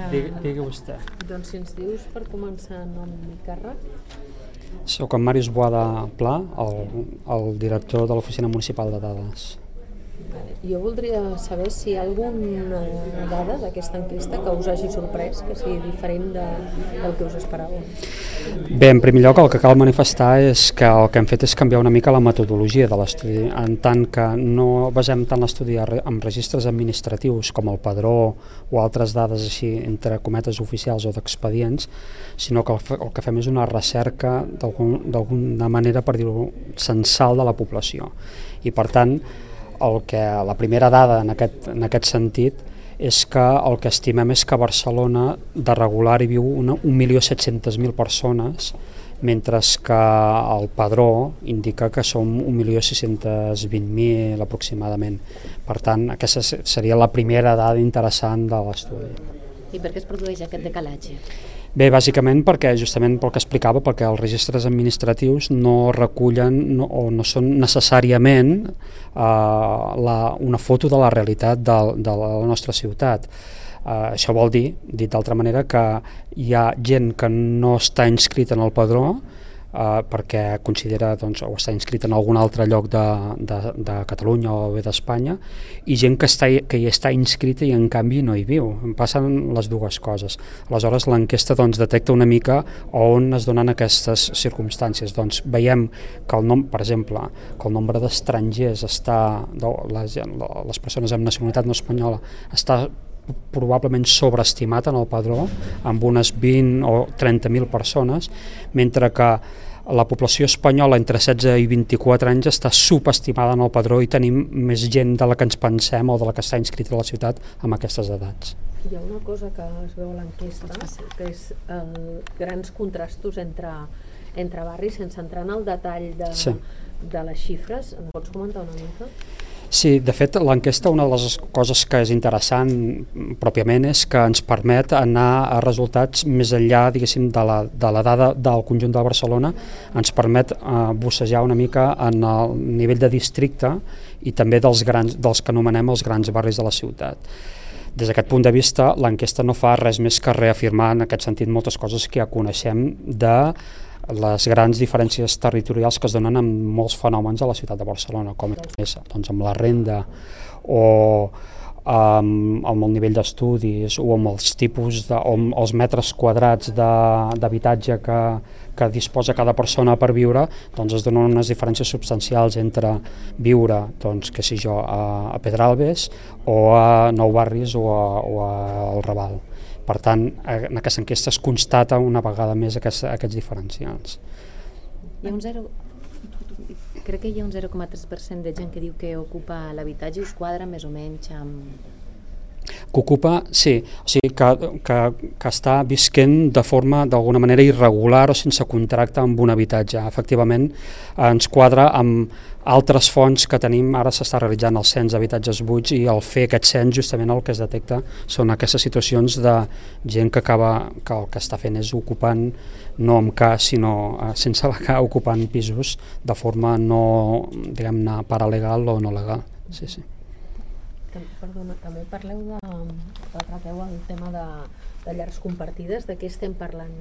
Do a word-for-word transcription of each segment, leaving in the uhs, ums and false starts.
Digui, digui vostè. Doncs si ens dius per començar nom i càrrec. Soc en Màrius Boada Pla, el, el director de l'Oficina Municipal de Dades. Jo voldria saber si hi ha alguna dada d'aquesta enquesta que us hagi sorprès, que sigui diferent de, del que us esperàveu. Bé, en primer lloc el que cal manifestar és que el que hem fet és canviar una mica la metodologia de l'estudi, en tant que no basem tant l'estudi en registres administratius com el padró o altres dades així entre cometes oficials o d'expedients, sinó que el que fem és una recerca d'alguna manera, per dir-ho, censal de la població. I per tant, el que, la primera dada en aquest, en aquest sentit és que el que estimem és que a Barcelona de regular hi viu una, un milió set-centes mil persones, mentre que el padró indica que som un milió sis-cents vint mil aproximadament. Per tant, aquesta seria la primera dada interessant de l'estudi. I per què es produeix aquest decalatge? Bé, bàsicament perquè, justament pel que explicava, perquè els registres administratius no recullen no, o no són necessàriament eh, la, una foto de la realitat de, de la nostra ciutat. Eh, això vol dir, dit d'altra manera, que hi ha gent que no està inscrita en el padró Uh, perquè considera doncs, o està inscrit en algun altre lloc de, de, de Catalunya o bé d'Espanya, i gent que, està, que hi està inscrita i en canvi no hi viu. Passen les dues coses. Aleshores l'enquesta doncs, detecta una mica on es donen aquestes circumstàncies. Doncs, veiem que el nom, per exemple, que el nombre d'estrangers està, les, les persones amb nacionalitat no espanyola està probablement sobreestimat en el padró amb unes vint o trenta mil persones, mentre que la població espanyola entre setze i vint-i-quatre anys està subestimada en el padró i tenim més gent de la que ens pensem o de la que està inscrita a la ciutat amb aquestes edats. Hi ha una cosa que es veu a l'enquesta, que és eh, grans contrastos entre, entre barris, sense entrar en el detall de, sí. de les xifres. Em pots comentar una mica? Sí, de fet, l'enquesta, una de les coses que és interessant pròpiament és que ens permet anar a resultats més enllà, diguéssim, de la, de la dada del conjunt de Barcelona, ens permet eh, bussejar una mica en el nivell de districte i també dels, grans, dels que anomenem els grans barris de la ciutat. Des d'aquest punt de vista, l'enquesta no fa res més que reafirmar en aquest sentit moltes coses que ja coneixem de les grans diferències territorials que es donen amb molts fenòmens a la ciutat de Barcelona, com és doncs, amb la renda o amb, amb el nivell d'estudis o amb els tipus de, o amb els metres quadrats d'habitatge que, que disposa cada persona per viure, doncs es donen unes diferències substancials entre viure, doncs, que sé jo, a, a Pedralbes o a Nou Barris o, a, o a al Raval. Per tant, en aquesta enquesta es constata una vegada més aquests, aquests diferencials. Hi ha un zero, crec que hi ha un zero coma tres per cent de gent que diu que ocupa l'habitatge, us quadra més o menys amb... Que ocupa, sí, o sigui, que, que, que està visquent de forma d'alguna manera irregular o sense contracte amb un habitatge. Efectivament, ens quadra amb altres fonts que tenim. Ara s'està realitzant el cens d'habitatges buits i al fer aquest cens justament el que es detecta són aquestes situacions de gent que acaba, que el que està fent és ocupant, no amb K, sinó eh, sense la K, ocupant pisos de forma no, diguem-ne, paralegal o no legal. Sí, sí. Perdona, també parleu de, tracteu el tema de, de llars compartides, de què estem parlant?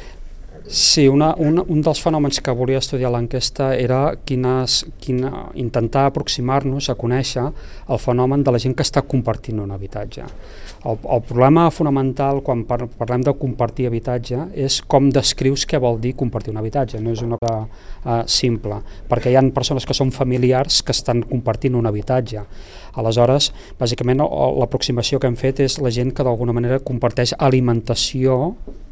Sí, una, una, un dels fenòmens que volia estudiar l'enquesta era quines, quina, intentar aproximar-nos a conèixer el fenomen de la gent que està compartint un habitatge. El, el problema fonamental quan par, parlem de compartir habitatge és com descrius què vol dir compartir un habitatge, no és una cosa uh, simple, perquè hi ha persones que són familiars que estan compartint un habitatge. Aleshores, bàsicament l'aproximació que hem fet és la gent que d'alguna manera comparteix alimentació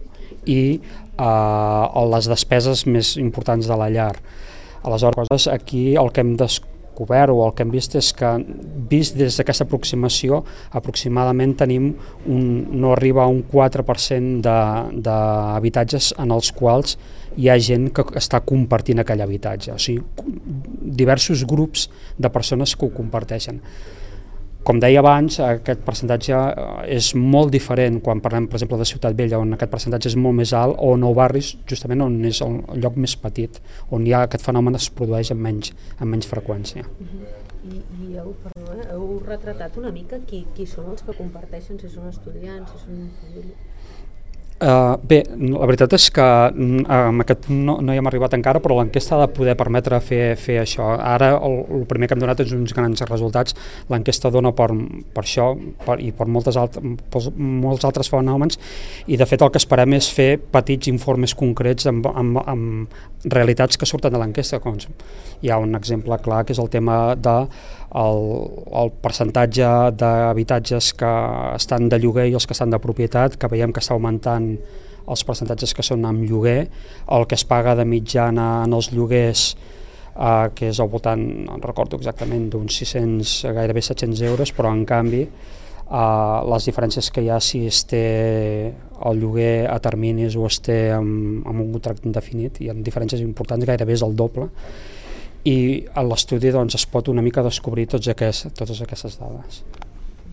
i eh, les despeses més importants de la llar. Aleshores, aquí el que hem descobert o el que hem vist és que, vist des d'aquesta aproximació, aproximadament tenim un, no arriba a un quatre per cent d'habitatges en els quals hi ha gent que està compartint aquell habitatge, o sigui, diversos grups de persones que ho comparteixen. Com deia abans, aquest percentatge és molt diferent quan parlem, per exemple, de Ciutat Vella, on aquest percentatge és molt més alt, o Nou Barris, justament on és el lloc més petit, on hi ha aquest fenomen es produeix amb menys, amb menys freqüència. Uh-huh. I, i heu, perdó, eh, heu retratat una mica qui, qui són els que comparteixen, si són estudiants, si són famílies? Uh, bé, la veritat és que uh, amb aquest punt no, no hi hem arribat encara, però l'enquesta ha de poder permetre fer, fer això. Ara el, el primer que hem donat és uns grans resultats. L'enquesta dona per, per això per, i per, moltes alt, per molts altres fenòmens, i de fet el que esperem és fer petits informes concrets amb, amb, amb realitats que surten de l'enquesta. Hi ha un exemple clar que és el tema de el, el percentatge d'habitatges que estan de lloguer i els que estan de propietat, que veiem que està augmentant els percentatges que són amb lloguer, el que es paga de mitjana en els lloguers, eh, que és al voltant, no recordo exactament, d'uns sis-cents, gairebé set-cents euros, però en canvi eh, les diferències que hi ha si es té el lloguer a terminis o es té amb, amb un contracte indefinit, hi ha diferències importants, gairebé és el doble, i a l'estudi doncs, es pot una mica descobrir tots aquests, totes aquestes dades.